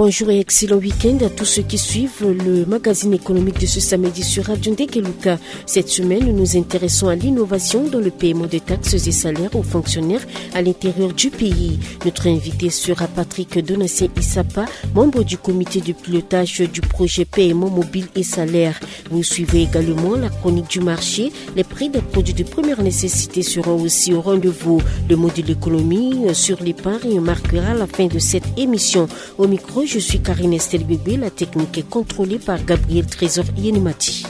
Bonjour et excellent week-end à tous ceux qui suivent le magazine économique de ce samedi sur Radio Ndekeluka. Cette semaine, nous nous intéressons à l'innovation dans le paiement des taxes et salaires aux fonctionnaires à l'intérieur du pays. Notre invité sera Patrick Donatien Issapa, membre du comité de pilotage du projet paiement mobile et salaires. Vous suivez également la chronique du marché. Les prix des produits de première nécessité seront aussi au rendez-vous. Le mot de l'économie sur l'épargne marquera la fin de cette émission. Au micro, je suis Karine Estelle Bébé. La technique est contrôlée par Gabriel Trésor Yenimati.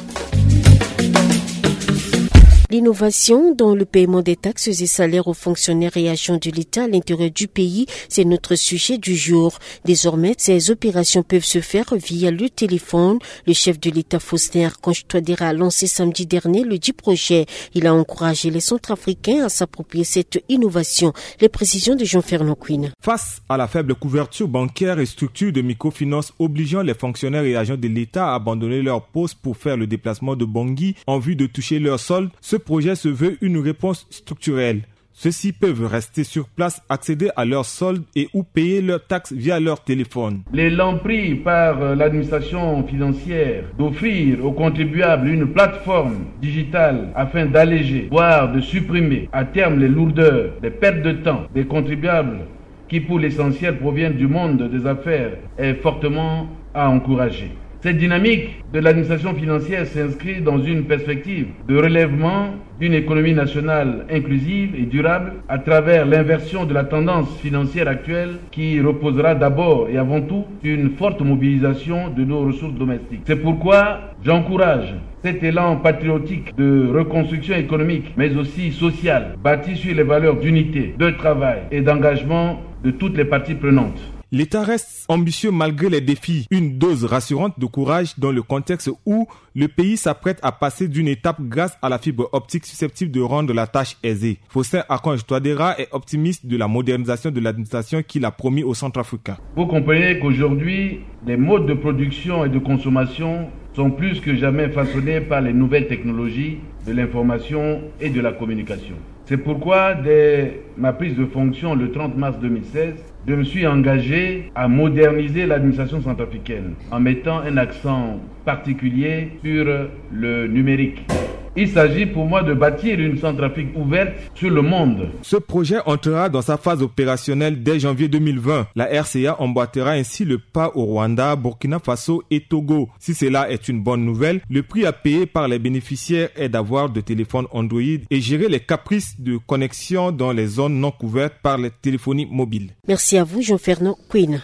L'innovation dans le paiement des taxes et salaires aux fonctionnaires et agents de l'État à l'intérieur du pays, c'est notre sujet du jour. Désormais, ces opérations peuvent se faire via le téléphone. Le chef de l'État Faustin Archange Touadéra a lancé samedi dernier le dit projet. Il a encouragé les Centrafricains à s'approprier cette innovation. Les précisions de Jean-Fernand Quinn. Face à la faible couverture bancaire et structure de microfinance obligeant les fonctionnaires et agents de l'État à abandonner leur poste pour faire le déplacement de Bangui en vue de toucher leur solde, ce projet se veut une réponse structurelle. Ceux-ci peuvent rester sur place, accéder à leurs soldes et ou payer leurs taxes via leur téléphone. L'élan pris par l'administration financière d'offrir aux contribuables une plateforme digitale afin d'alléger, voire de supprimer à terme les lourdeurs, les pertes de temps des contribuables qui pour l'essentiel proviennent du monde des affaires est fortement à encourager. Cette dynamique de l'administration financière s'inscrit dans une perspective de relèvement d'une économie nationale inclusive et durable à travers l'inversion de la tendance financière actuelle qui reposera d'abord et avant tout sur une forte mobilisation de nos ressources domestiques. C'est pourquoi j'encourage cet élan patriotique de reconstruction économique mais aussi sociale bâti sur les valeurs d'unité, de travail et d'engagement de toutes les parties prenantes. L'État reste ambitieux malgré les défis. Une dose rassurante de courage dans le contexte où le pays s'apprête à passer d'une étape grâce à la fibre optique susceptible de rendre la tâche aisée. Faustin Archange Touadéra est optimiste de la modernisation de l'administration qu'il a promis aux Centrafricains. Vous comprenez qu'aujourd'hui, les modes de production et de consommation sont plus que jamais façonnés par les nouvelles technologies de l'information et de la communication. C'est pourquoi, dès ma prise de fonction le 30 mars 2016, je me suis engagé à moderniser l'administration centrafricaine en mettant un accent particulier sur le numérique. Il s'agit pour moi de bâtir une Centrafrique ouverte sur le monde. Ce projet entrera dans sa phase opérationnelle dès janvier 2020. La RCA emboîtera ainsi le pas au Rwanda, Burkina Faso et Togo. Si cela est une bonne nouvelle, le prix à payer par les bénéficiaires est d'avoir de téléphones Android et gérer les caprices de connexion dans les zones non couvertes par les téléphonies mobiles. Merci à vous, Jean-Fernand Quinn.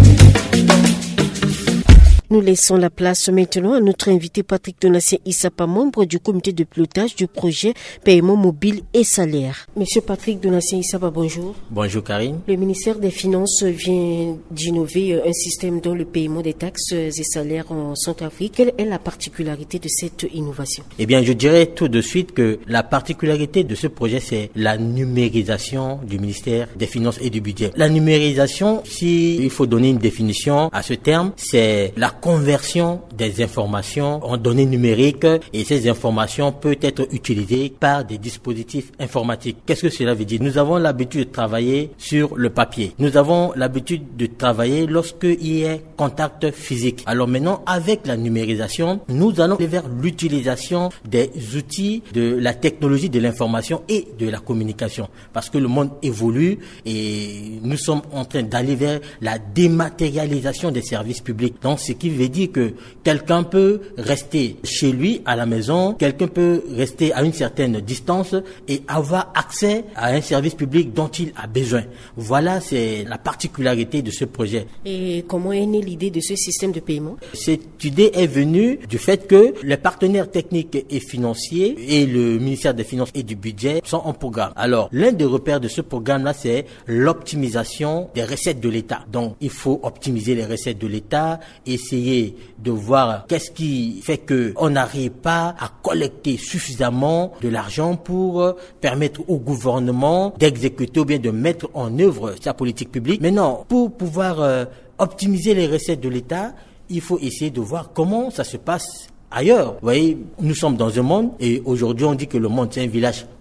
Nous laissons la place maintenant à notre invité Patrick Donatien Issapa, membre du comité de pilotage du projet paiement mobile et salaire. Monsieur Patrick Donatien Issapa, bonjour. Bonjour Karine. Le ministère des Finances vient d'innover un système dans le paiement des taxes et salaires en Centrafrique. Quelle est la particularité de cette innovation? Eh bien, je dirais tout de suite que la particularité de ce projet, c'est la numérisation du ministère des Finances et du Budget. La numérisation, si il faut donner une définition à ce terme, c'est la conversion des informations en données numériques et ces informations peuvent être utilisées par des dispositifs informatiques. Qu'est-ce que cela veut dire? Nous avons l'habitude de travailler sur le papier. Nous avons l'habitude de travailler lorsqu'il y a contact physique. Alors maintenant, avec la numérisation, nous allons aller vers l'utilisation des outils de la technologie de l'information et de la communication. Parce que le monde évolue et nous sommes en train d'aller vers la dématérialisation des services publics. Donc, ce qui veut dire que quelqu'un peut rester chez lui à la maison, quelqu'un peut rester à une certaine distance et avoir accès à un service public dont il a besoin. Voilà, c'est la particularité de ce projet. Et comment est née l'idée de ce système de paiement? Cette idée est venue du fait que les partenaires techniques et financiers et le ministère des Finances et du Budget sont en programme. Alors, l'un des repères de ce programme-là, c'est l'optimisation des recettes de l'État. Donc, il faut optimiser les recettes de l'État, essayer de voir qu'est-ce qui fait que on n'arrive pas à collecter suffisamment de l'argent pour permettre au gouvernement d'exécuter ou bien de mettre en œuvre sa politique publique. Mais non, pour pouvoir optimiser les recettes de l'État, il faut essayer de voir comment ça se passe ailleurs. Vous voyez, nous sommes dans un monde et aujourd'hui on dit que le monde c'est un village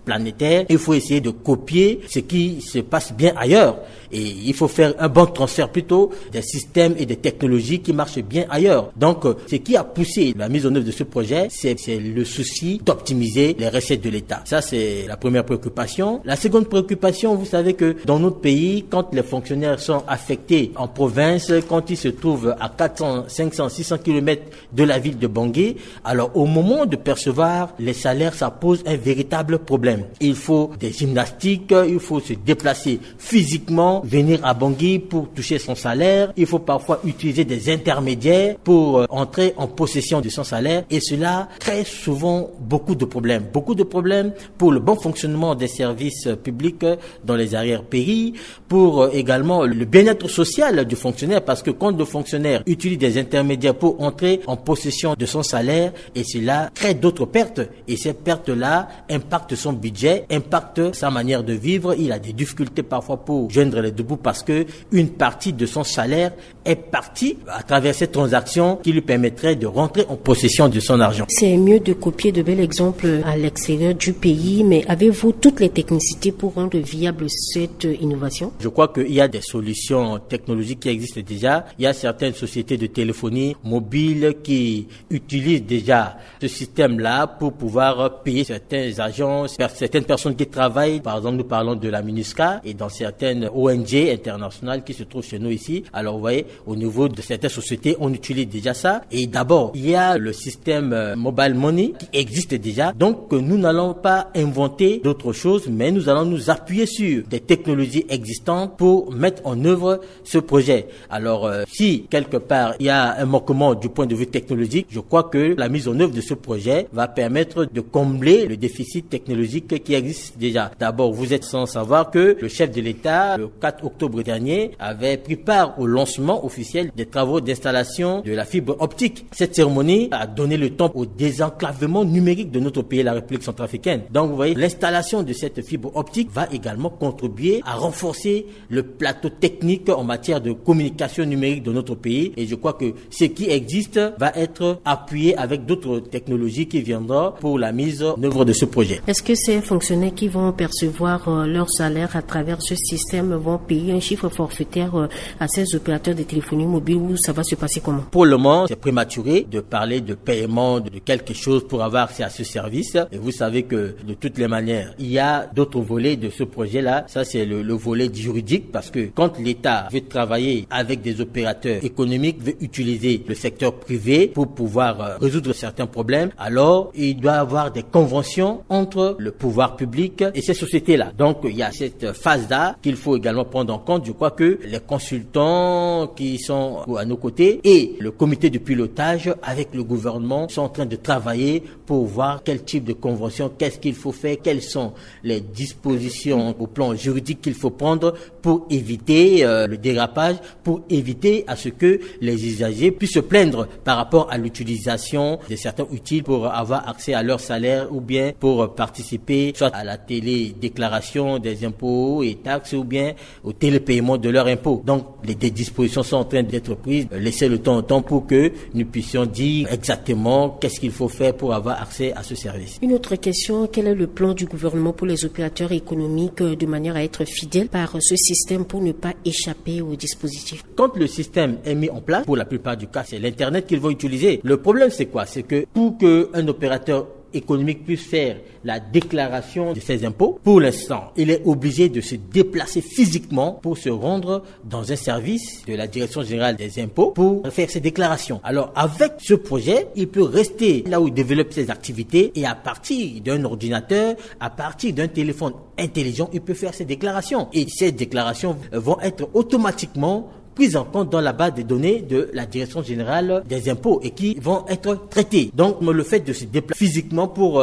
planétaire. Il faut essayer de copier ce qui se passe bien ailleurs. Et il faut faire un bon transfert plutôt des systèmes et des technologies qui marchent bien ailleurs. Donc, ce qui a poussé la mise en œuvre de ce projet, c'est le souci d'optimiser les recettes de l'État. Ça, c'est la première préoccupation. La seconde préoccupation, vous savez que dans notre pays, quand les fonctionnaires sont affectés en province, quand ils se trouvent à 400, 500, 600 km de la ville de Bangui, alors au moment de percevoir les salaires, ça pose un véritable problème. Il faut des gymnastiques, il faut se déplacer physiquement, venir à Bangui pour toucher son salaire. Il faut parfois utiliser des intermédiaires pour entrer en possession de son salaire et cela crée souvent beaucoup de problèmes. Beaucoup de problèmes pour le bon fonctionnement des services publics dans les arrière-pays, pour également le bien-être social du fonctionnaire parce que quand le fonctionnaire utilise des intermédiaires pour entrer en possession de son salaire et cela crée d'autres pertes et ces pertes-là impactent son budget, impactent sa manière de vivre. Il a des difficultés parfois pour joindre les deux bouts parce que une partie de son salaire est partie à travers cette transaction qui lui permettrait de rentrer en possession de son argent. C'est mieux de copier de bels exemples à l'extérieur du pays, mais avez-vous toutes les technicités pour rendre viable cette innovation? Je crois qu'il y a des solutions technologiques qui existent déjà. Il y a certaines sociétés de téléphonie mobile qui utilisent déjà ce système-là pour pouvoir payer certains agents, certaines personnes qui travaillent. Par exemple, nous parlons de la MINUSCA et dans certaines ONG internationales qui se trouvent chez nous ici. Alors, vous voyez, au niveau de certaines sociétés, on utilise déjà ça. Et d'abord, il y a le système Mobile Money qui existe déjà. Donc, nous n'allons pas inventer d'autres choses, mais nous allons nous appuyer sur des technologies existantes pour mettre en œuvre ce projet. Alors, si quelque part il y a un manquement du point de vue technologique, je crois que la mise en œuvre de ce projet va permettre de combler le déficit technologique qui existe déjà. D'abord, vous êtes sans savoir que le chef de l'État, le 4 octobre dernier, avait pris part au lancement officiel des travaux d'installation de la fibre optique. Cette cérémonie a donné le temps au désenclavement numérique de notre pays, la République centrafricaine. Donc, vous voyez, l'installation de cette fibre optique va également contribuer à renforcer le plateau technique en matière de communication numérique de notre pays. Et je crois que ce qui existe va être appuyé avec d'autres technologies qui viendront pour la mise en œuvre de ce projet. Est-ce que ces fonctionnaires qui vont percevoir leur salaire à travers ce système vont payer un chiffre forfaitaire à ces opérateurs de téléphonie mobile ou ça va se passer comment? Pour le moment, c'est prématuré de parler de paiement de quelque chose pour avoir accès à ce service. Et vous savez que de toutes les manières, il y a d'autres volets de ce projet-là. Ça, c'est le volet juridique parce que quand l'État veut travailler avec des opérateurs économiques, veut utiliser le secteur privé pour pouvoir résoudre certains problèmes, alors il doit avoir des conventions entre le pouvoir public et ces sociétés-là. Donc, il y a cette phase-là qu'il faut également prendre en compte. Je crois que les consultants qui sont à nos côtés et le comité de pilotage avec le gouvernement sont en train de travailler pour voir quel type de convention, qu'est-ce qu'il faut faire, quelles sont les dispositions au plan juridique qu'il faut prendre pour éviter le dérapage, pour éviter à ce que les usagers puissent se plaindre par rapport à l'utilisation de certains outils pour avoir accès à leur salaire ou bien pour participer soit à la télédéclaration des impôts et taxes ou bien au télépaiement de leurs impôts. Donc, des dispositions sont en train d'être prises. Laissez le temps au temps pour que nous puissions dire exactement qu'est-ce qu'il faut faire pour avoir accès à ce service. Une autre question, quel est le plan du gouvernement pour les opérateurs économiques de manière à être fidèles par ce système pour ne pas échapper au dispositif? Quand le système est mis en place, pour la plupart du cas, c'est l'Internet qu'ils vont utiliser. Le problème, c'est quoi? C'est que pour qu'un opérateur économique puisse faire la déclaration de ses impôts, pour l'instant, il est obligé de se déplacer physiquement pour se rendre dans un service de la Direction générale des impôts pour faire ses déclarations. Alors, avec ce projet, il peut rester là où il développe ses activités et à partir d'un ordinateur, à partir d'un téléphone intelligent, il peut faire ses déclarations. Et ces déclarations vont être automatiquement prises en compte dans la base des données de la Direction générale des impôts et qui vont être traitées. Donc, le fait de se déplacer physiquement pour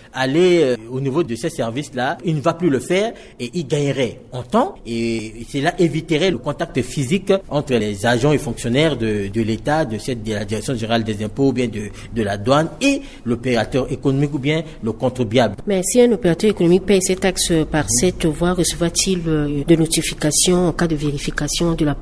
aller au niveau de ces services-là, il ne va plus le faire et il gagnerait en temps et cela éviterait le contact physique entre les agents et fonctionnaires de l'État, de la Direction générale des impôts ou bien de la douane et l'opérateur économique ou bien le contribuable. Mais si un opérateur économique paye ses taxes par cette voie, recevra-t-il de notifications en cas de vérification de la part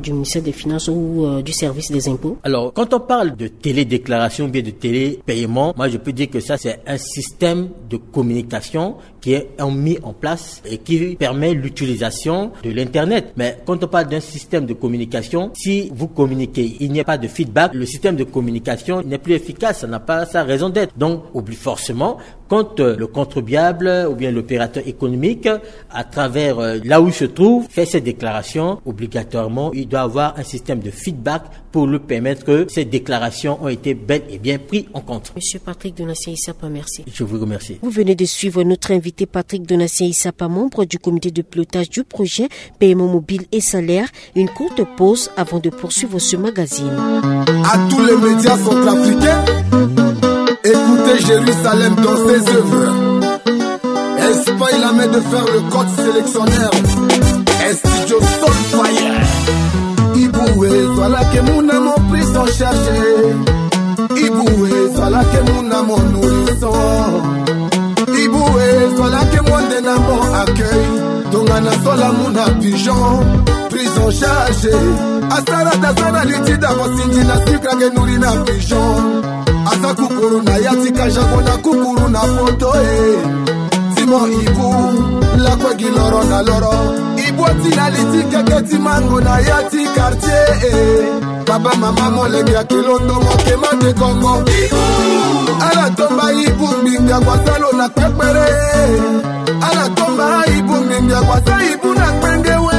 du ministère des Finances ou du service des impôts? Alors, quand on parle de télédéclaration ou bien de télépaiement, moi je peux dire que ça c'est un système de communication qui est mis en place et qui permet l'utilisation de l'Internet. Mais quand on parle d'un système de communication, si vous communiquez, il n'y a pas de feedback, le système de communication n'est plus efficace, ça n'a pas sa raison d'être. Donc, oublie forcément, quand le contribuable ou bien l'opérateur économique, à travers là où il se trouve, fait ses déclarations, obligatoirement, il doit avoir un système de feedback pour lui permettre que ces déclarations ont été bel et bien prises en compte. Monsieur Patrick Donatien Issapa, merci. Je vous remercie. Vous venez de suivre notre invité Patrick Donatien Issapa, membre du comité de pilotage du projet Paiement mobile et salaire. Une courte pause avant de poursuivre ce magazine. À tous les médias centrafricains, écoutez Jérusalem dans ses œuvres. Est-ce pas il a mis de faire le code sélectionneur? Studio Soulfire. Iboué, voilà que mon amour pris son chargé. Iboué, voilà que mon amour nourrisson. Iboué, voilà que mon dénamon accueille. Tongana sola mon pigeon, prison chargée. Asara dazana liti d'avosingi na sucre que nourrit na pigeon. Asa kukuru na yatika jagona kukuru na photo Simon Ibu, la kwa giloro na loro. Ibu tina liti keketi mango na yati quartier Baba mama molegi ya kilondo mokema de Congo. Ala tomba Ibu mbinga kwa salo na kepere. Ala tomba Ibu mbinga kwa salo Ibu na kwengewe.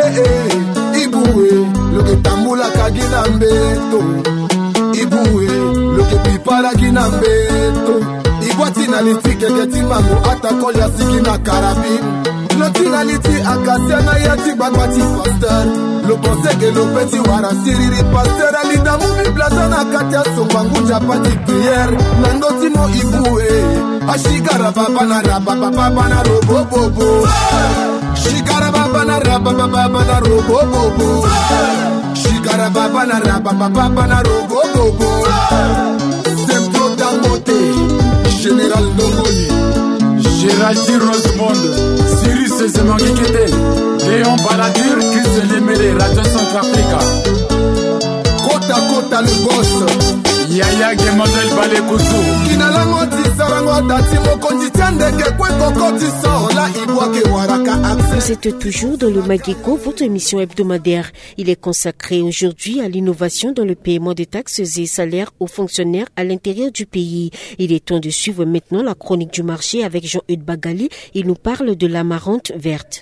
Ibuwe, loke tambula kagina mbeto. Ibuwe, loke pipara gina mbeto. Ibuati na liti keketi mango atakoya siki na karabine. Lotina liti akasia na yati bagwati pasteur. Lo pense que lo petit wara siriri pasteur. Alida mubi blaza na katia sombangu japati prière. Nandoti mo Ibuwe. Ashigara baba na raba baba na robo bobo. Shigara baba na raba baba na robo bobo. Shigara baba na raba baba na robo bobo. Sempro Dangote, Général Domoni, Géraldine Rosemonde, Cyrus Zemangikete, Léon Baladur, Chris Lemele, Radio Centrafrica. Kota Kota le boss. Yaya Gemodel Balekusu. Vous êtes toujours dans le Magéco, votre émission hebdomadaire. Il est consacré aujourd'hui à l'innovation dans le paiement des taxes et salaires aux fonctionnaires à l'intérieur du pays. Il est temps de suivre maintenant la chronique du marché avec Jean-Eudes Bagali. Il nous parle de l'amarante verte.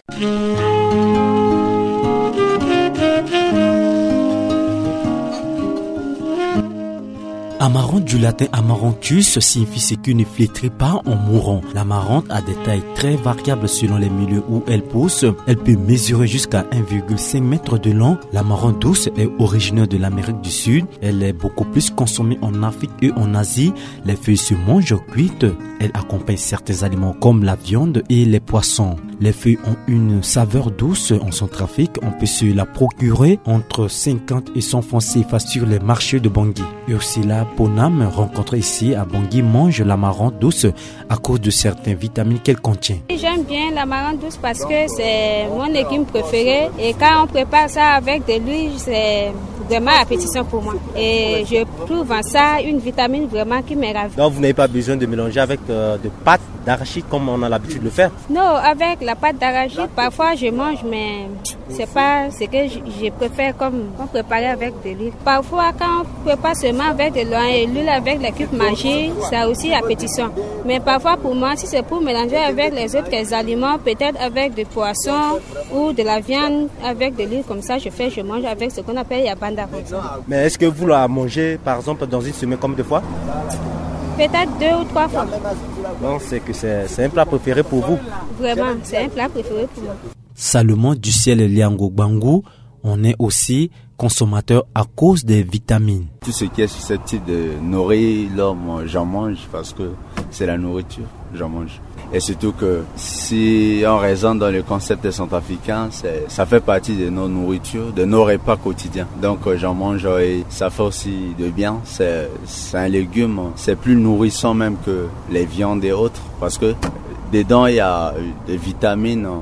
Amarante du latin amaranthus signifie ce qui ne flétrit pas en mourant. L'amarante a des tailles très variables selon les milieux où elle pousse. Elle peut mesurer jusqu'à 1,5 m de long. L'amarante douce est originaire de l'Amérique du Sud. Elle est beaucoup plus consommée en Afrique et en Asie. Les feuilles se mangent cuites. Elle accompagne certains aliments comme la viande et les poissons. Les feuilles ont une saveur douce en Centrafrique. On peut se la procurer entre 50 et 100 francs CFA sur les marchés de Bangui. Ursula Ponam, rencontrée ici à Bangui, mange l'amarante douce à cause de certaines vitamines qu'elle contient. J'aime bien l'amarante douce parce que c'est mon légume préféré et quand on prépare ça avec de l'huile, c'est vraiment appétissant pour moi. Et je trouve en ça une vitamine vraiment qui me ravit. Donc vous n'avez pas besoin de mélanger avec de pâte d'arachide comme on a l'habitude de le faire? Non, avec la pâte d'arachide, parfois je mange, mais c'est pas ce que je préfère comme préparer avec de l'huile. Parfois, quand on prépare seulement avec de l'huile, avec les cubes magiques, c'est aussi appétissant. Mais parfois, pour moi, si c'est pour mélanger avec les autres aliments, peut-être avec du poisson ou de la viande avec de l'huile, comme ça, je mange avec ce qu'on appelle yabanda. Mais est-ce que vous la mangez, par exemple, dans une semaine comme 2 fois? Peut-être 2 ou 3 fois. Donc c'est que c'est un plat préféré pour vous? Vraiment, c'est un plat préféré pour moi. Salomon du ciel Liango Bangou, on est aussi consommateur à cause des vitamines. Tout ce qui est susceptible de nourrir l'homme, j'en mange parce que c'est la nourriture, j'en mange. Et surtout que si on raisonne dans le concept des centrafricains, ça fait partie de nos nourritures, de nos repas quotidiens. Donc j'en mange et ça fait aussi de bien. C'est un légume, c'est plus nourrissant même que les viandes et autres parce que dedans il y a des vitamines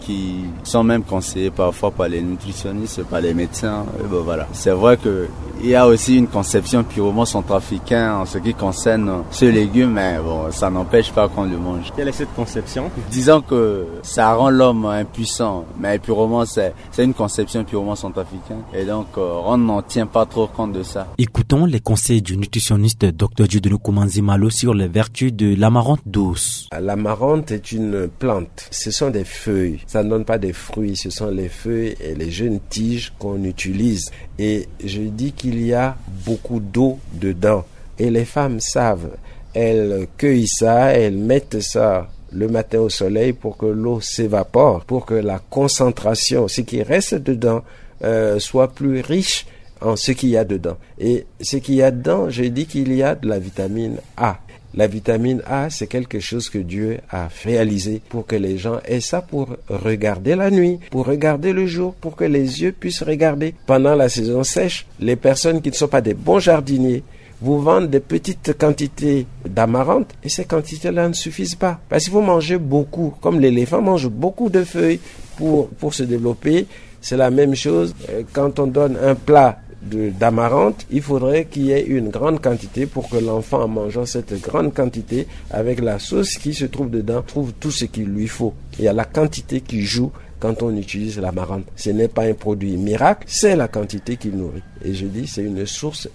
qui sont même conseillés parfois par les nutritionnistes, par les médecins. Et ben voilà. C'est vrai que il y a aussi une conception purement centrafricaine en ce qui concerne ce légume, mais bon, ça n'empêche pas qu'on le mange. Quelle est cette conception? Disons que ça rend l'homme impuissant, mais purement c'est une conception purement centrafricaine, et donc on n'en tient pas trop compte de ça. Écoutons les conseils du nutritionniste Dr Dieudonné Koumanzi Malo sur les vertus de l'amarante douce. L'amarante est une plante. Ce sont des feuilles. Ça ne donne pas des fruits. Ce sont les feuilles et les jeunes tiges qu'on utilise. Et je dis qu'il y a beaucoup d'eau dedans. Et les femmes savent. Elles cueillent ça, elles mettent ça le matin au soleil pour que l'eau s'évapore, pour que la concentration, ce qui reste dedans, soit plus riche en ce qu'il y a dedans. Et ce qu'il y a dedans, je dis qu'il y a de la vitamine A. La vitamine A, c'est quelque chose que Dieu a réalisé pour que les gens aient ça pour regarder la nuit, pour regarder le jour, pour que les yeux puissent regarder. Pendant la saison sèche, les personnes qui ne sont pas des bons jardiniers vous vendent des petites quantités d'amarante et ces quantités-là ne suffisent pas. Parce qu'il faut manger beaucoup. Comme l'éléphant mange beaucoup de feuilles pour se développer, c'est la même chose. Quand on donne un plat d'amarante, il faudrait qu'il y ait une grande quantité pour que l'enfant, en mangeant cette grande quantité, avec la sauce qui se trouve dedans, trouve tout ce qu'il lui faut. Il y a la quantité qui joue quand on utilise l'amarante. Ce n'est pas un produit miracle, c'est la quantité qui nourrit. Et je dis, c'est une source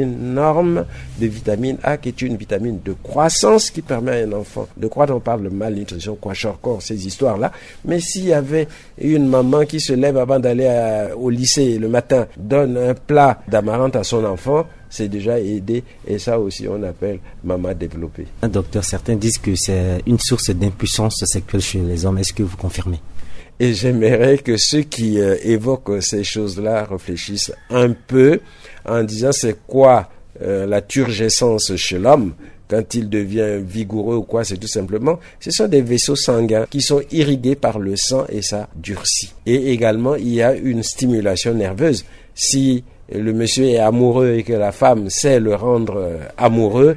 énorme de vitamine A, qui est une vitamine de croissance qui permet à un enfant de croître. On parle de malnutrition, kwashiorkor, ces histoires-là. Mais s'il y avait une maman qui se lève avant d'aller au lycée le matin, donne un plat d'amarante à son enfant, c'est déjà aidé. Et ça aussi, on appelle maman développée. Docteur, certains disent que c'est une source d'impuissance sexuelle chez les hommes. Est-ce que vous confirmez? Et j'aimerais que ceux qui évoquent ces choses-là réfléchissent un peu en disant c'est quoi la turgescence chez l'homme quand il devient vigoureux ou quoi. C'est tout simplement, ce sont des vaisseaux sanguins qui sont irrigués par le sang et ça durcit. Et également, il y a une stimulation nerveuse. Si le monsieur est amoureux et que la femme sait le rendre amoureux,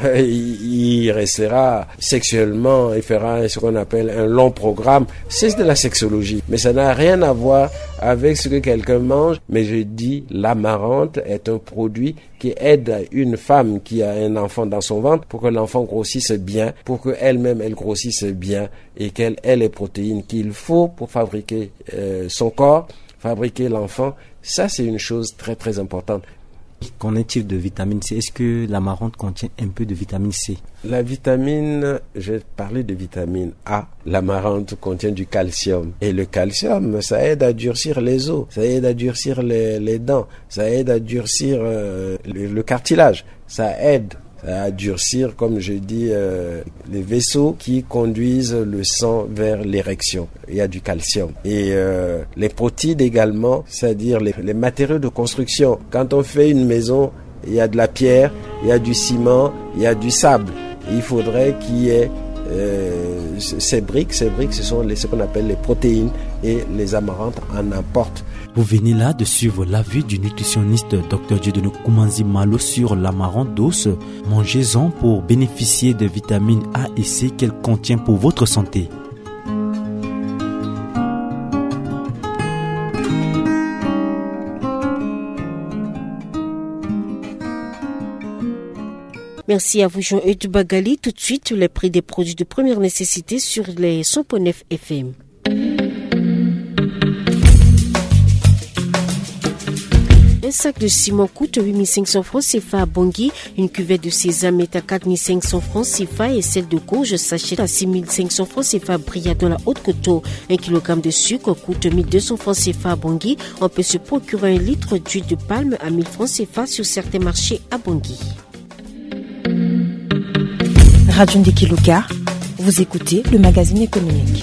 il restera sexuellement, il fera ce qu'on appelle un long programme. C'est de la sexologie, mais ça n'a rien à voir avec ce que quelqu'un mange. Mais je dis, l'amarante est un produit qui aide une femme qui a un enfant dans son ventre pour que l'enfant grossisse bien, pour qu'elle-même elle grossisse bien et qu'elle ait les protéines qu'il faut pour fabriquer son corps, fabriquer l'enfant. Ça, c'est une chose très très importante. Qu'en est-il de vitamine C? Est-ce que l'amarante contient un peu de vitamine C? La vitamine, j'ai parlé de vitamine A. L'amarante contient du calcium. Et le calcium, ça aide à durcir les os, ça aide à durcir les dents, ça aide à durcir le cartilage, ça aide à durcir, comme je dis, les vaisseaux qui conduisent le sang vers l'érection. Il y a du calcium. Et les protides également, c'est-à-dire les matériaux de construction. Quand on fait une maison, il y a de la pierre, il y a du ciment, il y a du sable. Et il faudrait qu'il y ait ces briques, ce sont ce qu'on appelle les protéines, et les amarantes en apportent. Vous venez là de suivre l'avis du nutritionniste Dr Dieudonné Koumanzi Malo sur l'amarante douce. Mangez-en pour bénéficier des vitamines A et C qu'elle contient pour votre santé. Merci à vous Jean-Eudes Bagali. Tout de suite, les prix des produits de première nécessité sur les 100.9 FM. Un sac de ciment coûte 8 500 francs CFA à Bangui. Une cuvette de sésame est à 4 500 francs CFA et celle de courge s'achète à 6 500 francs CFA à Bria dans la Haute-Coteau. 1 kg de sucre coûte 1 200 francs CFA à Bangui. On peut se procurer 1 litre d'huile de palme à 1 000 francs CFA sur certains marchés à Bangui. Radio Ndekeluka, vous écoutez le magazine économique.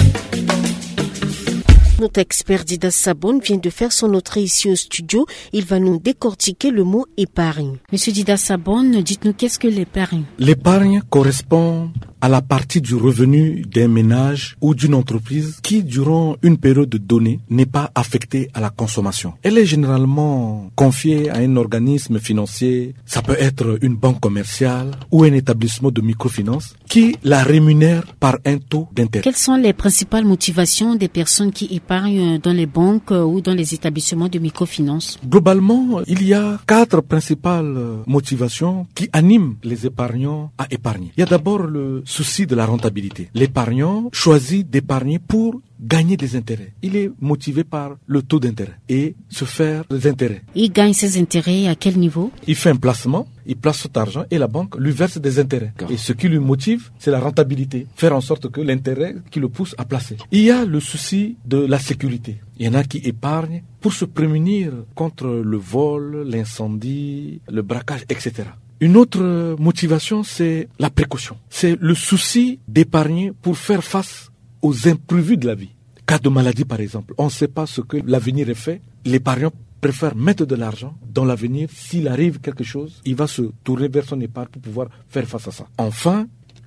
Notre expert Didas Sabon vient de faire son entrée ici au studio. Il va nous décortiquer le mot épargne. Monsieur Didas Sabon, dites-nous qu'est-ce que l'épargne? L'épargne correspond à la partie du revenu d'un ménage ou d'une entreprise qui, durant une période donnée, n'est pas affectée à la consommation. Elle est généralement confiée à un organisme financier, ça peut être une banque commerciale ou un établissement de microfinance qui la rémunère par un taux d'intérêt. Quelles sont les principales motivations des personnes qui épargnent dans les banques ou dans les établissements de microfinance? Globalement, il y a 4 principales motivations qui animent les épargnants à épargner. Il y a d'abord le souci de la rentabilité. L'épargnant choisit d'épargner pour gagner des intérêts. Il est motivé par le taux d'intérêt et se faire des intérêts. Il gagne ses intérêts à quel niveau? Il fait un placement, il place cet argent et la banque lui verse des intérêts. Et ce qui lui motive, c'est la rentabilité. Faire en sorte que l'intérêt qui le pousse à placer. Il y a le souci de la sécurité. Il y en a qui épargnent pour se prémunir contre le vol, l'incendie, le braquage, etc. Une autre motivation, c'est la précaution. C'est le souci d'épargner pour faire face aux imprévus de la vie. Cas de maladie, par exemple. On ne sait pas ce que l'avenir est fait. L'épargnant préfère mettre de l'argent dans l'avenir. S'il arrive quelque chose, il va se tourner vers son épargne pour pouvoir faire face à ça. Enfin,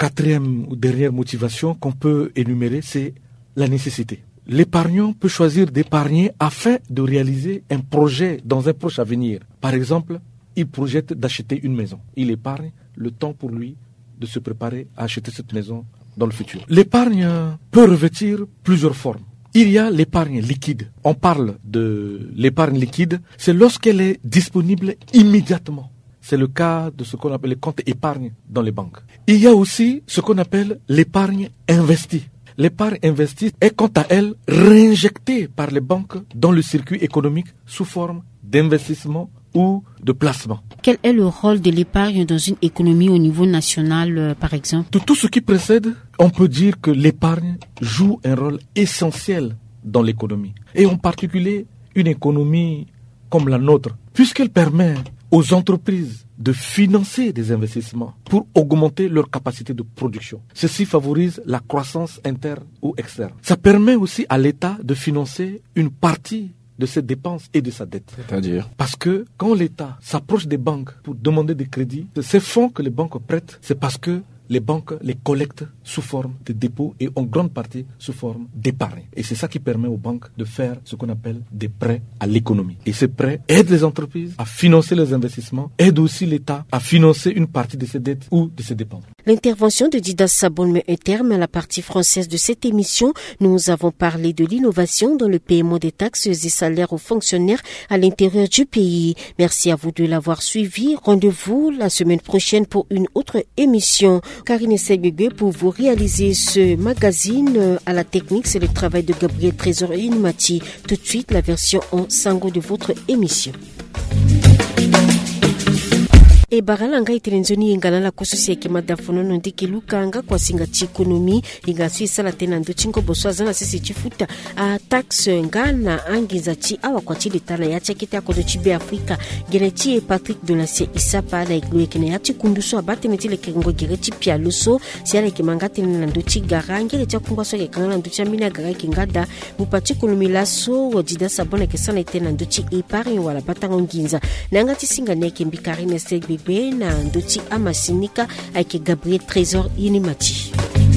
4e ou dernière motivation qu'on peut énumérer, c'est la nécessité. L'épargnant peut choisir d'épargner afin de réaliser un projet dans un proche avenir. Par exemple, il projette d'acheter une maison. Il épargne le temps pour lui de se préparer à acheter cette maison dans le futur. L'épargne peut revêtir plusieurs formes. Il y a l'épargne liquide. On parle de l'épargne liquide, c'est lorsqu'elle est disponible immédiatement. C'est le cas de ce qu'on appelle les comptes épargne dans les banques. Il y a aussi ce qu'on appelle l'épargne investie. L'épargne investie est quant à elle réinjectée par les banques dans le circuit économique sous forme d'investissement ou de placement. Quel est le rôle de l'épargne dans une économie au niveau national, par exemple? De tout ce qui précède, on peut dire que l'épargne joue un rôle essentiel dans l'économie. Et en particulier, une économie comme la nôtre, puisqu'elle permet aux entreprises de financer des investissements pour augmenter leur capacité de production. Ceci favorise la croissance interne ou externe. Ça permet aussi à l'État de financer une partie de ses dépenses et de sa dette. C'est-à-dire? Parce que quand l'État s'approche des banques pour demander des crédits, ces fonds que les banques prêtent, c'est parce que les banques les collectent sous forme de dépôts et en grande partie sous forme d'épargne. Et c'est ça qui permet aux banques de faire ce qu'on appelle des prêts à l'économie. Et ces prêts aident les entreprises à financer les investissements, aident aussi l'État à financer une partie de ses dettes ou de ses dépenses. L'intervention de Didas Sabon met un terme à la partie française de cette émission. Nous avons parlé de l'innovation dans le paiement des taxes et salaires aux fonctionnaires à l'intérieur du pays. Merci à vous de l'avoir suivi. Rendez-vous la semaine prochaine pour une autre émission. Karine Sebebe pour vous réaliser ce magazine. À la technique, c'est le travail de Gabriel Trésor et Inimati. Tout de suite, la version en sango de votre émission. E baralanga iterenzoni ingana la kususi ya kimadafono ndiki lukanga kwa singa chikonomi inga sala tena ndo chingo boswaza na sisi chifuta a tax ngana angiza chi awa kwa chili tala ya chakita ko do chibe Afrika genechi Patrick de la Isapa na igwe kene ya chikunduso abate netile kengo gerechi pia luso siala kimangati na ndo chigarange le chakungwa so ke kana ndo chamina gara kingada bupachi kulumilaso wajida sabona ke sana tena ndo chi ipari wala batango nginza nangati singa neke mbikarine segbe na ndoti amasinika avec Gabriel Trésor Inimati.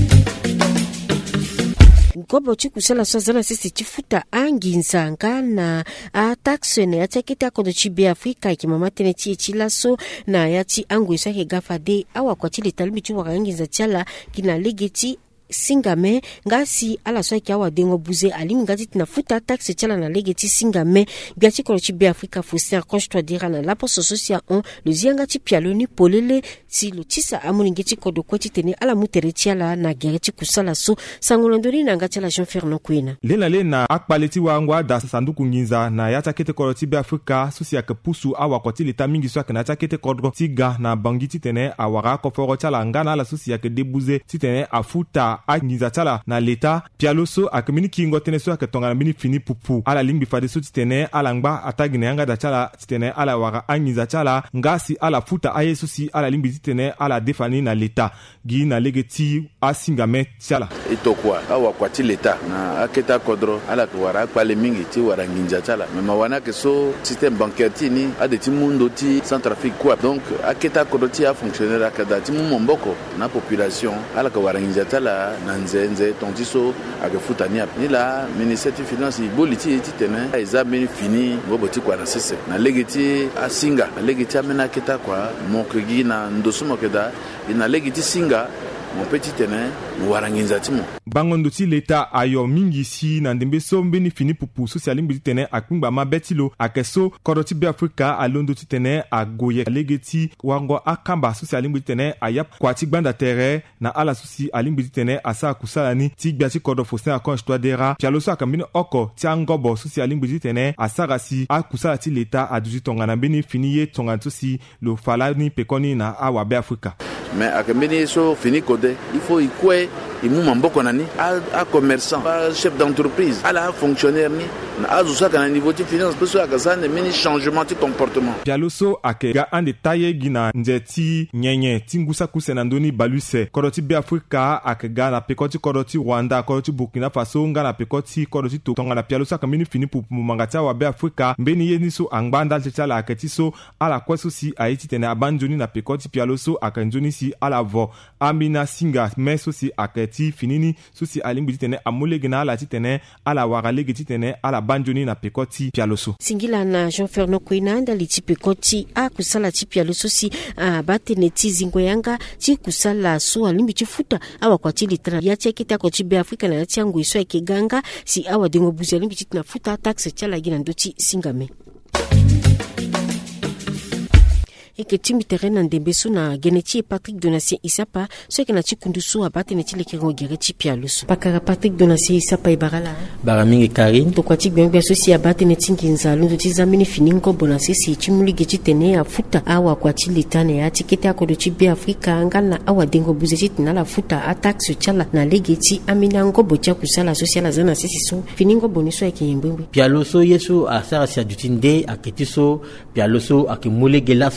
Ngobo chikusala swazana sisi chifuta anginza ngana a taxe ne atakita ko chibe Afrika kimama tene chilaso na yati angwisa ke gafade awa kwa chile talbi chiwa anginza chala kina legeti Singame ngasi ala swaki awa dengo buze alingi ngati tinafuta taxe chala na legeti Singame biachi ko chibe Afrika Foster konstwa dira na lapo sosia on le ziangati pialoni polele si le tisa amuningeti ko do kwati tene ala mutere chala na gereti kusala so sangolondori na ngati la Jean Fernand Kwena lena akpaleti wangwa da sanduku nginza na yata kete ko chibe Afrika sosia ke pusu awa ko tilita mingi swaka na kete ko tiga na bangiti tene awara ko foro chala ngana la sosia ke debuze titene afuta a nizatala na leta pialoso akamini kingo tene so akatonga na mini fini pupu ala lingbi fade so titene ala ngba atagine yanga da chala titene ala waka anizatala ngasi ala futa ayeso si ala lingbi titene ala defani na leta gi na legeti a Singame chala itokwa awa kwati leta na aketa kodro ala kwara pale mingi ti waranginja chala mais mawana ke so système bancaire ti ni ade ti mundo ti Centrafrique quoi donc aketa kodro ti a fonctionner akada ti momboko na population ala ka waranginja chala na nzenze tonti so ake futani ni la ministère ti finance boliti ti tene examen fini ngobo ti kwa na sese na legiti asinga na legiti amena keta kwa mokogi na ndosumo keda ina legiti singa mon petit tene waranginza timo bangondo ti leta ayo mingi si na ndembe so mbeni fini pupu social mbiti tene akungba mabetilo akeso koroti be Afrika alondo ti tene agoye legeti wango akamba social mbiti tene ayap kwati gbanda tere na ala susi alimbiti tene asa kusalani ti gbiati kodo fosin akon dera pialoso akambini oko ti angobo social mbiti tene asarasi akusala ti leta aduzi tonga na beni fini ye tonga tusi lo falani pekoni na awa be Afrika mais akambini so fini kode il faut ikwe imu mamboko nani a commerçant a chef d'entreprise a la fonctionnaire ni na azusa kana niveau de finance peso akasane mini changement de comportement pialoso akega ande taye gina njeti nyenye tingusa kusenandoni baluse koroti be Afrika akega na pekoti koroti Rwanda koroti Burkina Faso nga na pekoti koroti tonga na pialoso akamini fini pour mangata wa be Afrika mbeni yeniso angbanda tchala aketiso ala kweso si aiti tene abanjoni na pekoti pialoso akanjoni si ala vo amina singa meso si aketi finini susi alimbiti tene amulegina ala titene ala waralege titene ala banjoni na pekoti pialoso singila na Jean-Fernand Koinanda liti pekoti a kusala ti pialoso si batene ti zingoyanga ti kusala so alimbiti futa awa kwa ti litra ya ti kita ko ti be Afrika na ti angu iso eke ganga si awa dengo buzi alimbiti na futa taxe chala gina ndoti singame et que Tim Terrain ndembeso na geneti Patrick Donatien Isapa so que na ti kundusu abate ne ti lekero gereti pialusu pakara Patrick Donatien Isapa ibarala baramingi Karine to kwati gbenbe so si abate ne ti nginza lundo ti zamini finingo bonase si ti muligi ti tene afuta awa kwati litane ya ti kete akodo ti be Afrika ngana awa dengo buze ti na la futa attaque chala na legeti amina ngobo tia kusala social zana sisi so finingo boniso eke yembwe pialusu yesu asara si adutinde aketiso pialusu akimulege la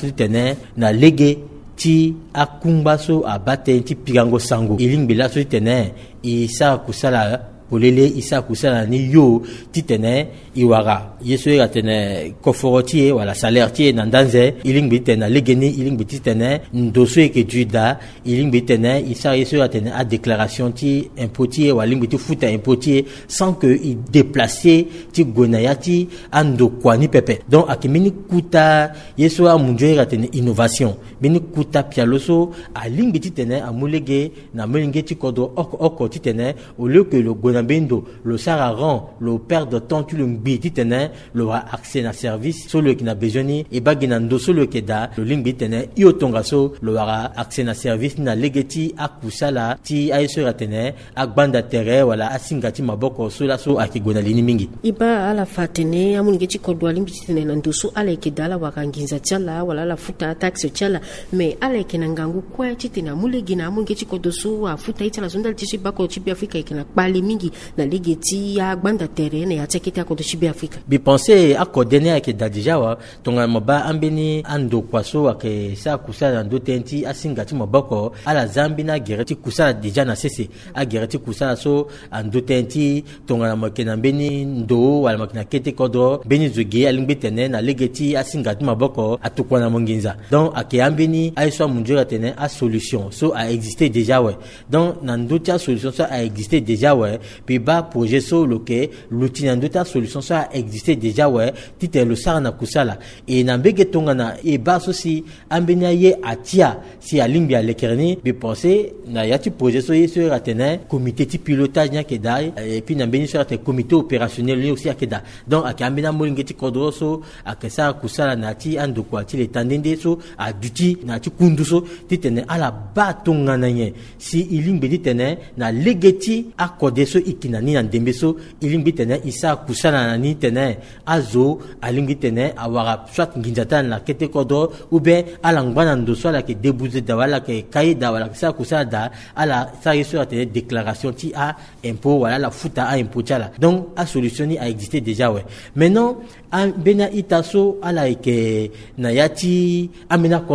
na lege ti akumbaso abate ti pirango sango ilingbela so tene isa kusala polele isa kusala ni yo titene iwara yeso ya tene koforoti wala salaire ti na ndanze ilingbi tene legeni ilingbi tene ndoso ke juda ilingbi tene isa yeso ya tene a déclaration ti impoti wala lingbi ti futa impoti sans que il déplacer ti gonayati ando kwani pepe donc akimini kuta yeso a munjo ya tene innovation bini kuta pialoso a lingbi tene amulege na melinge ti kodo oko tene au lieu que le bendo le sararan le père de temps tu le mbiti tene le accès na service sur le qui n'a besoin et bagina ndoso le keda le lingbi tene iotonga so le accès na service na legeti akusala ti aiso ratene agbanda terre wala asingati maboko so la so akigona lini mingi iba ala fatene amunigeti kodwa limbiti tene na ndoso ala keda la wakanginza chala wala la futa taxe chala mais ala kena ngangu kwa titena mulegina amunigeti kodoso afuta itala zonda tisi bako tibi Afrika ikena pali mingi na ligeti ya gbanda terrain ya teketa ko chibi Afrika bi penser akodene ake dadija wa tonga maba ambeni ando kwaso ake sa kusala ndo tenti asingati mabako ala zambina gereti kusala deja na sese a gereti kusala so ando tenti tonga na makena beni ndo wala makena kete kodo beni zoge alingbe tene na ligeti asingati mabako atukwa na monginza donc ake ambeni aiso munjura tene a solution so a existé déjà ouais donc na ndo tia solution so a existé déjà ouais puis bas projet so loke l'outil na ndota solution so a existé déjà ouais tite le sarana kusala et na mbege tonga na e bas aussi ambenia ye atia si alimbi a lekerni bi penser na yati projet so yeso ratena comité de pilotage nya kedai et puis na mbeni so ratena comité opérationnel lui aussi akeda donc akambena molingeti kodroso akesa kusala na ti ando kwa ti le tandende so a duty na ti kunduso titene ala ba tonga na nye si ilimbi ditene na legeti akode so ikinani na ndembeso ilimbi tene isa kusana na ni tene azo alimbi tene awara soit nginjata na kete kodo ou bien ala ngwana ndoso la ke débouzer da wala ke kaida wala sa kusala da ala sa yeso tene déclaration ti a impôt wala la futa a impôt chala donc a solution a existé déjà ouais maintenant bena itaso ala ke na yati amena kodo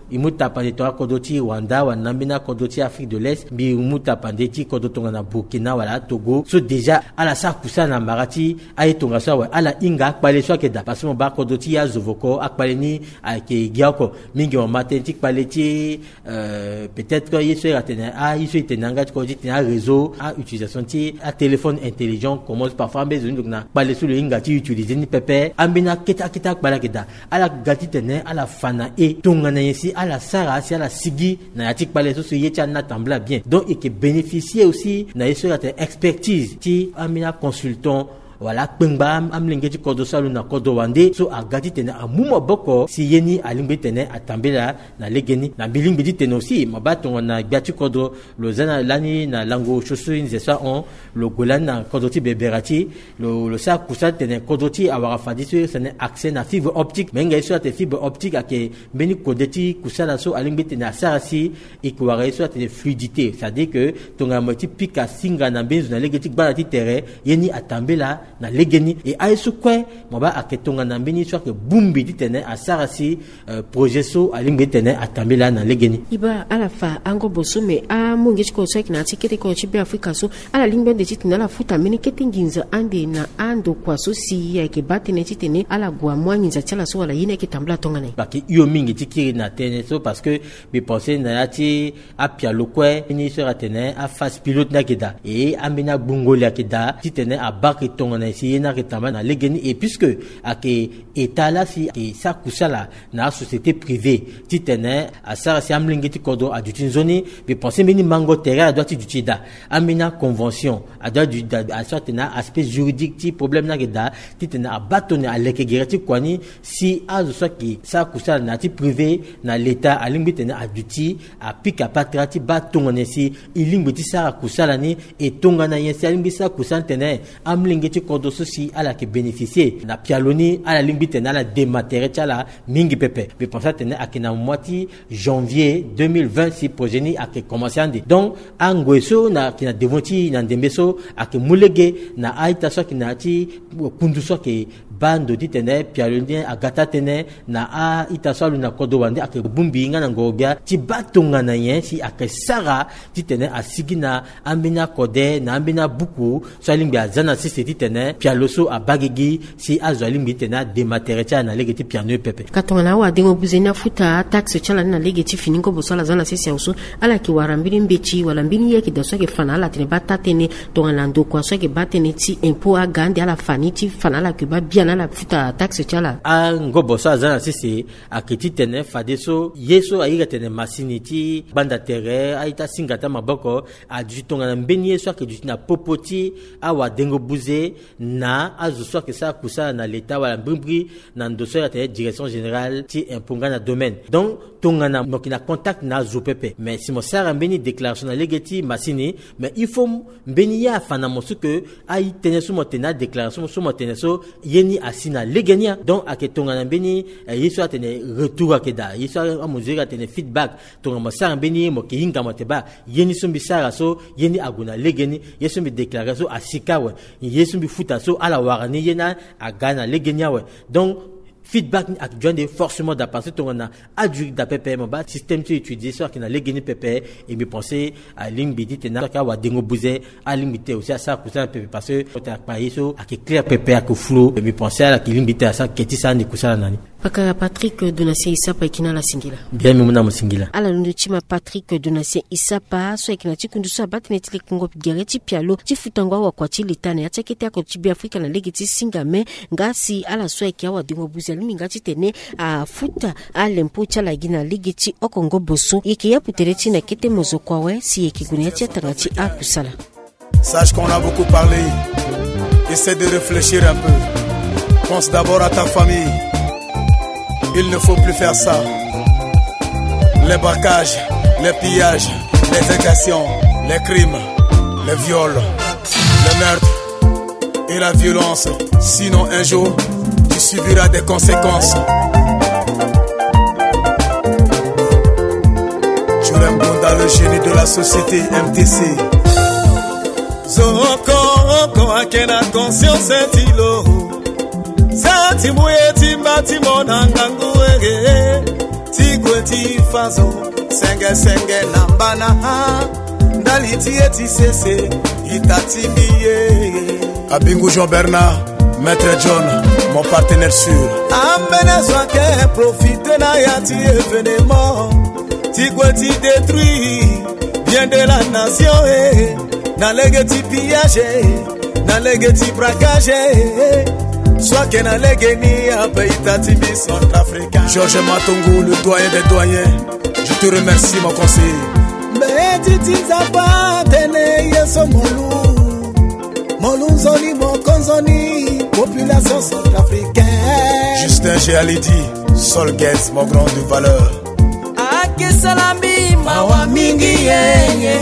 imuta pande to kodoti Rwanda wa nambina kodoti Afrique de l'Est bi imuta pande ti kodotonga na Burkina wala Togo so déjà ala sa kusa na marati ay tonga so wa ala inga akpale so keda parce que ba kodoti ya zovoko akpale ni ke giako mingi on matenti akpale ti peut-être que yeso atena yeso tenanga ko dit na réseau à utilisation ti à téléphone intelligent commence parfois besoin donc na akpale so le inga ti utiliser ni pepe ambina kita akpala keda ala gati tene ala fana et tonga na yesi ala sara si ala sigi na yatik pale so yecha na tambla bien donc et que bénéficier aussi na yeso la expertise ti amina consultant voilà pengba amlenge ti kodo salu na kodo wande so agati tene amuma boko si yeni alimbe tene atambela na legeni na bilimbi di tene aussi mabato na gati kodo lozana lani na lango chosu nzesa on le golan na kodo ti beberati le sa kusa tene kodo ti awara fadisi c'est accès na fibre optique menga so te fibre optique ake beni kodeti kusa la so alimbe tene asarasi ikware so te fluidité c'est à dire que tonga moti pika singa na benzo na legeti balati terre yeni atambela na legeni et aisu kwe moba aketonga na mbini so ke bumbi ditene asarasi projet so alimbe tene atambela na legeni iba ala fa ango boso me a mungi ko so kina tikete ko chibe Afrika so ala limbe de titina la futa mini ketinginza ande na ando kwa so si ya ke batene titene ala gwa mwanginza chala so ala yine ke tambla tonga na ba ke yo mingi tikiri na tene so parce que bi penser na yati apia lokwe ni so ratene a face pilote na keda et ambina bungolia keda titene a baki tonga na essayer na retamba na legeni et puisque ake état là si ça kusala na société privée titene a ça si amlingi ti kodo a dutinzoni bi penser mini mango terrain doit ti dutida amina convention a doit du a certaina aspect juridique ti problème na keda titene a batone a leke gerati kwani si a so ki ça kusala na ti privé na l'état alingi tene a duti a pika patrati batonga nesi ilingi ti ça kusala ni et tonga na yesi alingi ça kusala tene amlingi ti kodo sosi ala ke bénéficier na pialoni ala limbi tena la dématérialisation la mingi pepe mais pour ça tena akina moiti janvier 2020 si projet ni a commencé andi donc angweso na kina devoti na ndembeso ak mulege na aita so kina ti kundu so ke bando di tene pialoni agata tene na a itasalu na kodo wande ak bumbi nga na ngobia ti batonga na yen si ak sara ti tene asigina ambina kode na ambina buku so limbi azana si ti tene pialoso a bagigi si azalimbi tena dématérialisation na legeti piano pepe katonga na wa dengo buzena futa taxe chala na legeti finingo bosala zana sisi usu ala ki warambiri mbechi wala mbini yeki da so ke fana ala tene batatene to na ndoko so ke batene ti impôt a gande ala fani ti fana ala ke ba bien ala futa taxe chala a ngobo so zana sisi akiti tene fadeso yeso ayiga tene masiniti banda terre aita singata maboko a jutonga na mbeni yeso ke jutina popoti a wa dengo buze na azo que ça kusa na l'état wala mbri na ndoso ya direction générale ti impunga na domaine donc tongana mokina contact na zo pepe mais si mo sara mbeni déclaration na legeti masini mais il faut mbeni ya fana mosu que ai teneso motena déclaration so moteneso yeni asina legenia donc aketongana mbeni yeso atene retour akeda yeso amuzira atene feedback tonga mo sara mbeni mo kinga moteba yeni sumbi sara so yeni aguna legeni yeso mbi déclaration asikawe yeso mbi futa so ala warani yena a gana legenia we donc feedback ni ak joindre forcément d'apenser ton na adjure da pp mo ba système tu étudier soit qui na legeni pp et me penser à limbidi tena ka wa dengo buze à limité aussi à ça cousin pp parce que tu as pas iso ak clair pp ak flow et me penser à la limbité à ça keti ça ni kusala nani paka Patrick Donatien Isapa kina la singila bien muna musingila ala nduchima Patrick Donatien Isapa so kina chikundu so batine tili kongo gereti pialo chifutangwa wa kwa chili tane ya chekete ko chibi Afrika na legeti singame ngasi ala so kia wa dengo buze limi ngati tene a futa alempo chala gina legeti okongo boso yiki ya putereti na kete mozo kwawe si yiki gunetia tarati akusala. Sache qu'on a beaucoup parlé. Essaie de réfléchir un peu. Pense d'abord à ta famille. Il ne faut plus faire ça. Les braquages, les pillages, les agressions, les crimes, les viols, les meurtres et la violence. Sinon un jour, tu subiras des conséquences. Churembunda, le génie de la société MTC. Zoko, akena conscience etilo. Sati muyeti mati monanganguege. tigweti fazo senge senge nambana ndaliti eti sese itatibiye. Abingou Jean Bernard, Maître John, mon partenaire sûr. Ambene soake profite na yati événement. Tigweti détruit bien de la nation. Na legeti pillage, na legeti braquage. Soit que na legeni a pays tatibi centrafricain. Georges Matongo, le doyen des doyens, je te remercie mon conseiller. Mais titi zaba tene yeso molu. Molunzoni mokonzoni, population centrafricaine. Justin Géalidi, Solguez, mon grand de valeur. Ake salami mawa mingi ye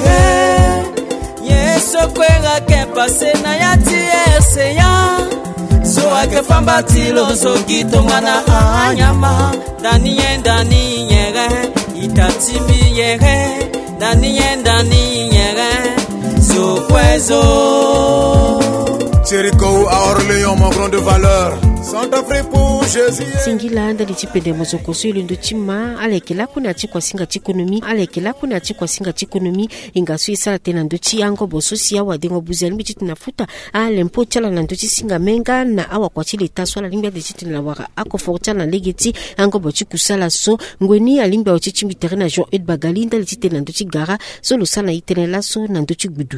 Yeso kwenga ke pase na yati eseya. So ake fambati lozo kitonga na anyama. Dani yere, itatimi yere. Dani yere, so kwezo. Thierry à Orléans, mon grand de valeur. Centrafrique pour Jésus. Singila ndali chipende mozokoso ilundo chima alekela kuna chikwa singa chikonomi alekela kuna chikwa singa chikonomi ingasu isala tena ndochi yango bososi ya wadengo buzali michitu nafuta alempo chala na ndochi singa menga na awa kwa chile taswa la limbia de chitu na waka ako forcha na legeti yango bochi kusala so ngweni alimbia ochichi mitere na Jean Ed Bagali ndali chitena ndochi gara solo sana itene laso na ndochi gudu.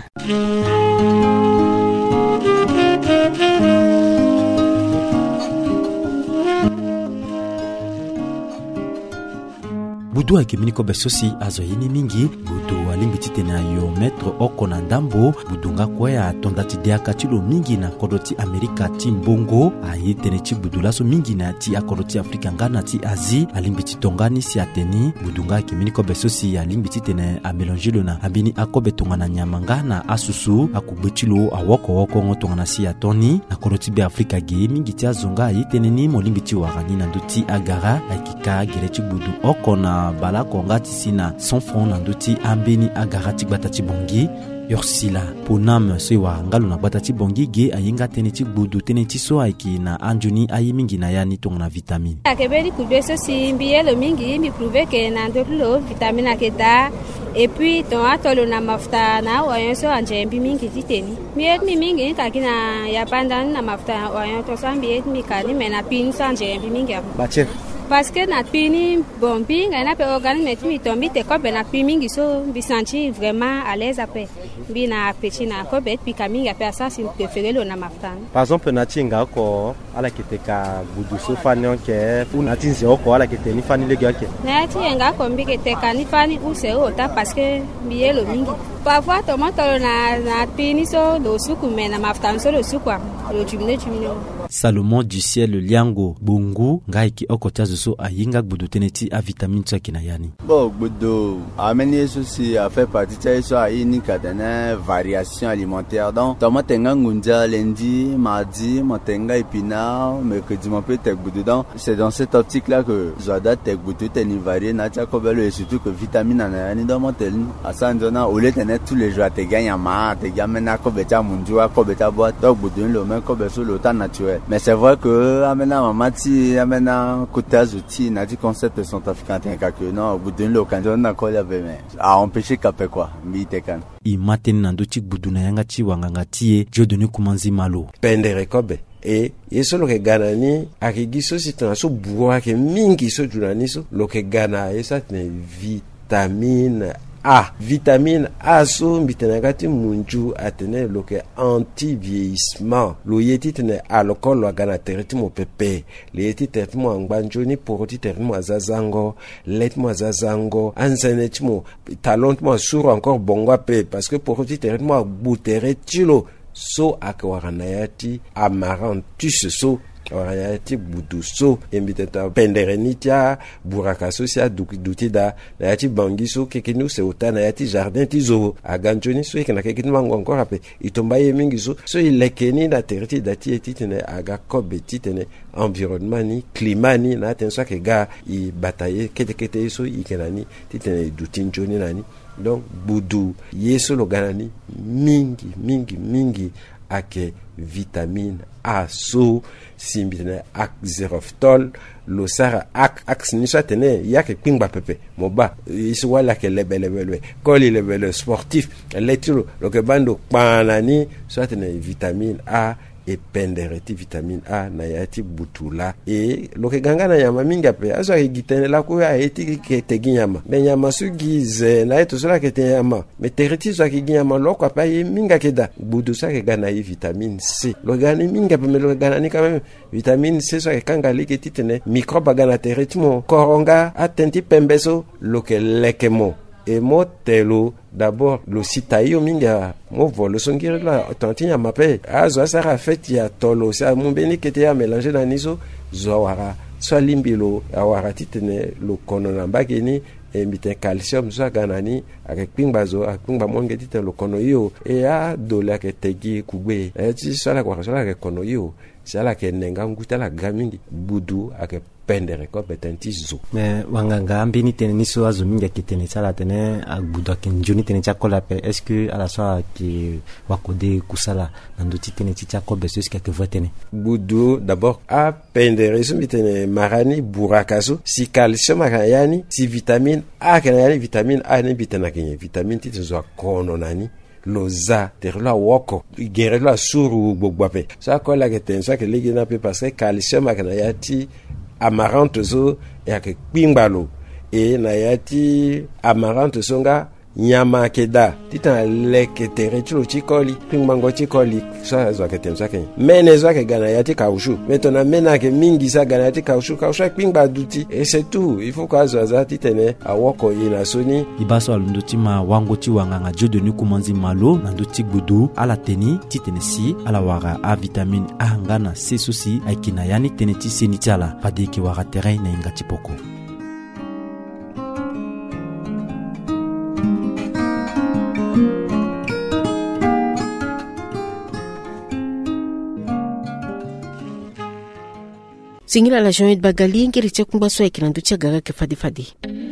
Budu akeminiko besosi azoyini mingi budu alimbiti tena yo maître okona ndambo budunga kwea tondati deaka tilo mingi na kodoti Amerika ti mbongo ayetene ti budu laso mingi na ti akodoti Afrika ngana ti Asie alimbiti tongani si ateni budunga akeminiko besosi alimbiti tena amelangelo na abini akobe tongana nyamanga na asusu akubetilo awoko ngotongana si atoni na kodoti be Afrika ge mingi ti azonga ayetene ni molimbiti warani na ndoti agara akika gereti budu okona bala kongati sina 100 francs na ndoti ambeni agarati batati bongi Yorsila ponam sewa ngalo na batati bongi ge ayinga teneti budu teneti so aiki na anjuni ayimingi na yani tongna vitamine akebeli kubeso si mbielo mingi mi prouver que na ndolo vitamine aketa et puis ton atolo na mafuta na wayenso anjembi mingi titeni miet mi mingi kakina ya pandan na mafuta wayenso sambiet mi kani mena pin sanjembi mingi bache parce que na pini bombi ngana pe organisme mi tombi te ko na pimingi so bi senti vraiment à l'aise après bi na petit na ko bet pi kaminga pe ça c'est préféré lo na maftan par exemple na tinga ko ala kiteka budu so fani onke una tinze oko ala kiteni fani lege ake na tinga ko mbi kiteka ni fani ou c'est ota parce que bi lo mingi parfois tomato na pini so lo suku mena maftan so lo suku lo chimine Salomon du ciel liango bongo ngaiki okotazo so ayinga budu teneti a vitamine tsaki na yani bon budu ameni souci a fait partie de ça a une cadena variation alimentaire donc tomate ngunja lundi mardi matenga épinard mercredi mon peut tek budu donc c'est dans cette optique là que zoada tek budu teni varié na tchako belo et surtout que vitamine na yani donc motelin asanjona ole tenet tous les jours te gagne ma te gagne na ko beta munjua ko beta boîte donc budu le même ko beso le temps naturel. Mais c'est vrai que amena mamati amena kutazuti na dit concept centrafricain que non au bout d'une occasion na ko avait a empêché capé quoi mbitekan i matin na ndoti buduna yanga ti wangangati Dieudonné Kumanzi Malo pendere kobe e yeso lo ke gana ni akigiso sitana so buwa ke mingi so junani so lo ke gana esa ne vitamine A. Vitamine A so mbitenagati munju atene loke anti-vieillissement. Lo yeti tene alcool lo gana teriti mo pepe. Le yeti teriti mo angbanjo ni poroti teriti mo azazango. Let mo azazango. Anzaneti mo talent mo suru encore bongo pe. Parce que poroti teriti mo abutereti lo. So akwaranayati amarantus so. Orayati budu so embiteta penderenitia buraka socia dutida na yati bangiso kekenu se otana yati jardin tizo aganjoni so ekena kekenu mango encore ape itomba yemingi so ilekeni na teriti dati etitene aga kobeti tene environnement ni climat ni na tenso ke ga I bataye kete so ikenani titene dutinjoni nani donc budu yeso lo ganani mingi ake vitamine A so simbitene ak zeroftol lo sara ak sinisha tene yake pingba pepe moba isi wala ke lebelebelwe koli lebele sportif letiro lo ke bando panani so tene vitamine A et pendereti vitamine A na yati butula e lo ke ganga na yama minga pe aso ke gitene la ko ya eti ke teginyama me nyama su gize na eto so la ke te yama me tereti so ke ginyama lo ko pa ye minga ke da budu sa ke gana yi vitamine C lo gana minga pe me lo gana ni quand même vitamine C so ke kanga li ke titene microbe gana tereti mo koronga atenti pembeso lo ke lekemo et motelo d'abord lo sitayo minga mo volo songire la tantinya mape azo sara feti ya tolo sa mumbeni kete ya mélanger na niso zoara so limbilo awara titene lo kono na mbageni e mite calcium so ganani avec pingbazo akungba monge titene lo kono yo e a dola ke tegi kugbe e ti so la kwa so la ke kono yo sala ke nenga nguta la gamingi budu ake pendere ko betenti zo me wanganga ambini tene niso azo minga kitene sala tene agbudo ke njuni tene chakola pe est-ce que ala soa ki wakode kusala nanduti tene chichako beso est-ce que votene budu d'abord a pendere so mitene marani burakaso si calcium akayani si vitamine A kanayani vitamine A ne bitana kenye vitamine ti zo kono nani loza terla woko gerela suru gbogbape ça ko la keten ça que legina pe parce que calcium akana yati amarante zo ya ke kpimbalo e na yati amarante songa nyama keda tita leke terechulo chikoli pingmango chikoli ça zo keten ça ken mene zo ke gana yati kaushu metona mena ke mingi sa gana yati kaushu pingba duti et c'est tout il faut que zo za titene awoko ina soni ibaso alunduti ma wango ti wanganga jodo ni kumanzi malo nanduti gudu ala teni titene si ala wara a vitamine A ngana C susi aikina yani teneti senitiala padiki wara terrain na ingati poko. Singila la Jean-Yves Bagali ngiriche kumbaso ya kinanducha gaga ke fadi.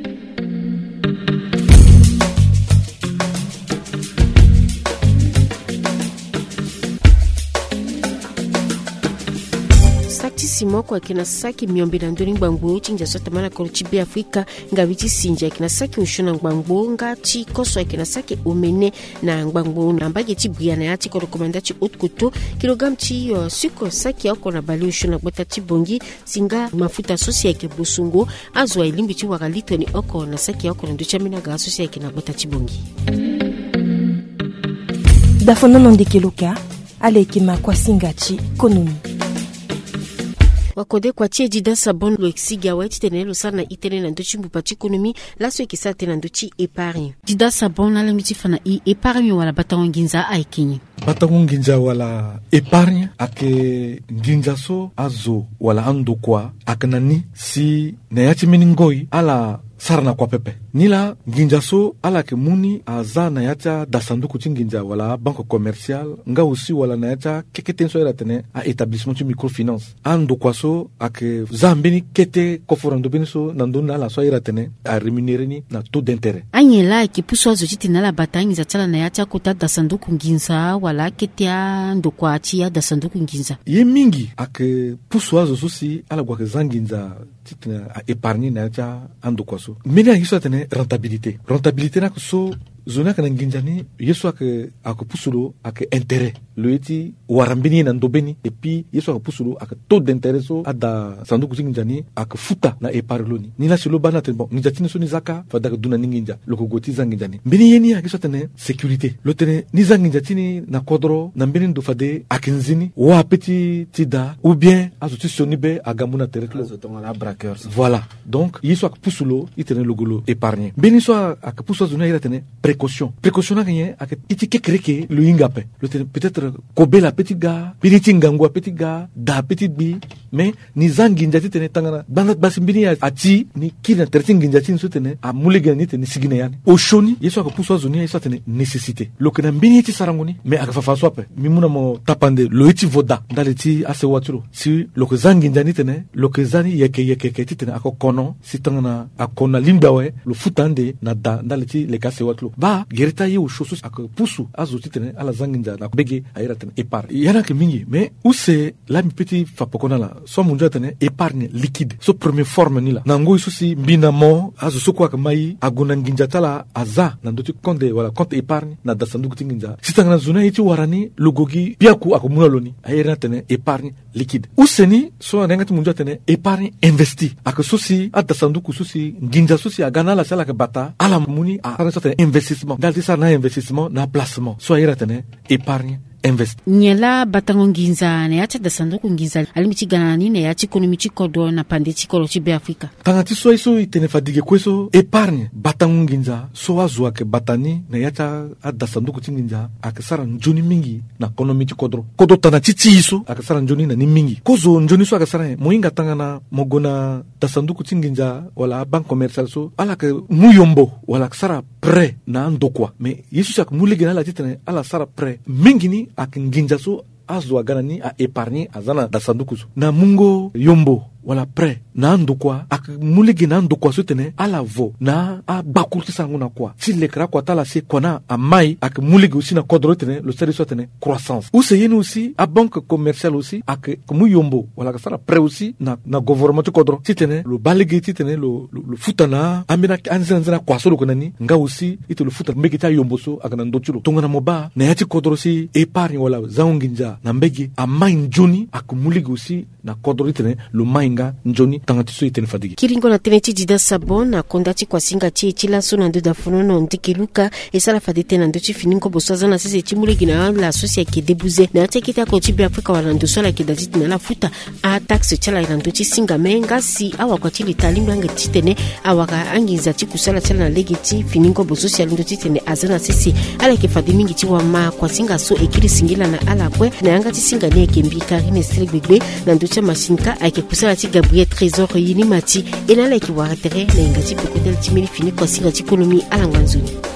Simo kwa kina saki miombi na ndoni ngbangu chinja sota mana koro chibi Afrika nga witi sinja kina saki ushona ngbangu nga chi koso kina saki umene na ngbangu na mbage chibuya na yati koro komanda chi utkuto kilogram chi suko saki yako na bali ushona gbota chibongi singa mafuta sosi yake busungu azwa ilimbi chi wakalito ni oko na saki yako na nducha mina ga sosi yake na gbota chibongi dafono nondeke loka alekima kwa singachi konomi wakode kwa tie jida sabon lo exigia wa tene lo sana itene na ndochi mbupachi ekonomi la so ekisa tena ndochi épargne jida sabon na lamiti fana I épargne wala batango nginza aikinyi batango nginza wala épargne ake nginza so azo wala ando kwa akanani si na yati meningoi ala sarna kwa pepe nila nginja so ala ke muni aza na yata da sanduku ti nginja wala banque commerciale nga aussi wala na yata keketen so tene a établissement ti microfinance ando kwa so ake zambeni kete koforando beni so nando na la so tene a rémunérer ni na taux d'intérêt anyela ki puso azo ti na la batangi za tsala na yata kota da sanduku nginza wala kete ando kwa ti ya da sanduku nginza ye mingi ake puso azo so si ala gwa ke zanginza titina a épargner na yata ando kwa so mena hiso tene rentabilité na so zona kana nginjani yeso ake pusulo ake intérêt le eti warambini na ndobeni et puis yeso ake pusulo ake taux d'intérêt so ada sanduku nginjani ake futa na eparloni ni la silo bana bon nginjatini so nizaka fada duna nginja loko goti zanginjani mbini yeni ake so tene sécurité lo tene nizanginjatini na kodro na mbini ndo fade akinzini wa petit tida ou bien azuti sonibe agamuna tereklo azotonga la braqueurs voilà donc yeso ake pusulo itene logolo épargner mbini so ake pusulo zona ira tene précaution na gagné avec iti kekreke le ingape peut-être kobe la petit gars piliti ngangwa petit gars da petit bi mais ni zangi njati tene tangana banat basimbini ati ni kina tertingi njati so tene a mulega ni tene sigine yani o shoni yeso ko puso zoni yeso tene nécessité lo kana mbini ti sarangoni mais aka fa swape mimuna mo tapande lo iti voda ndaleti ase waturo si lo ko zangi njani tene lo ko zani yeke tene ako kono si tangana akona limbawe lo futande na da ndaleti le kase waturo ba gereta ye o shosu ak pusu azo titene ala zanginja na bege ayira tene épargne yana ke mingi mais où c'est la mi petit fapokona la so munja tene épargne liquide so première forme ni la nango isusi mbina mo azo soko ak mai aguna nginja tala aza na ndoti compte wala compte épargne na dasanduku tinginja sitanga zuna iti warani logogi biaku akumuna loni ayira tene épargne liquide où c'est ni so nangati munja tene épargne investi ak susi dasanduku susi nginja susi agana la sala ke bata ala muni a certain investissement dalti sa na investissement na placement so ayira tene épargne invest nyela batango nginza na yacha dasanduku nginza alimiti ganani na yacha ekonomici kodo na pandeti kolo chibe Afrika tangati so iso itene fadige kweso épargne batango nginza so azwa ke batani na yacha dasanduku tinginza akasara njoni mingi na ekonomici kodo tanati iso akasara njoni na ni mingi kozo njoni so akasara moinga tangana mogona dasanduku tinginza wala banque commerciale so ala ke muyombo wala kasara prêt na ndokwa mais yesu sak mulige na la titene ala sara prêt mingi ni ak nginja so azwa ganani a épargner azana dasanduku so na mungo yombo wala prêt na ndokwa ak muligi na ndokwa so tene ala vo na a bakurti sangu na kwa si le kra kwa tala se kona a mai ak muligi aussi na kodro tene le service so tene croissance ou c'est yene aussi a banque commerciale aussi ak mu yombo wala ka sara prêt aussi na gouvernement kodro si tene le baligi ti tene le futana amina anzana kwa so ko nani nga aussi ite le futa mbeki ta yombo so ak na ndochulo tongana moba na yati kodro si épargne wala zaunginja na mbeki a mai njoni ak muligi aussi na kodro tene le mai njoni tangatiso itene fadige kiringo na teneti dida sabon na kondati kwa singa chi chila sona ndoda fonono ndikiluka esala fadete na ndochi finingo bosaza na sese chimulegi na la sosia ki debuze na tekita ko chibi Afrika wala ndosola ki dazit na la futa a taxe chala ila ndochi singa menga si awa kwa chili talimba nga titene awa ka angiza chikusala chala na legeti finingo bososia ndochi tene azana sese ala ke fadimingi chiwa ma kwa singa so ekiri singila na ala kwe na anga chisinga ne kembika rine stile gbegbe na ndocha masinka ake kusala chi Gabriel Trésor Yinimati et na la ki waratere na ingati pekotel timeli fini kwa singa chikonomi alangwanzuni.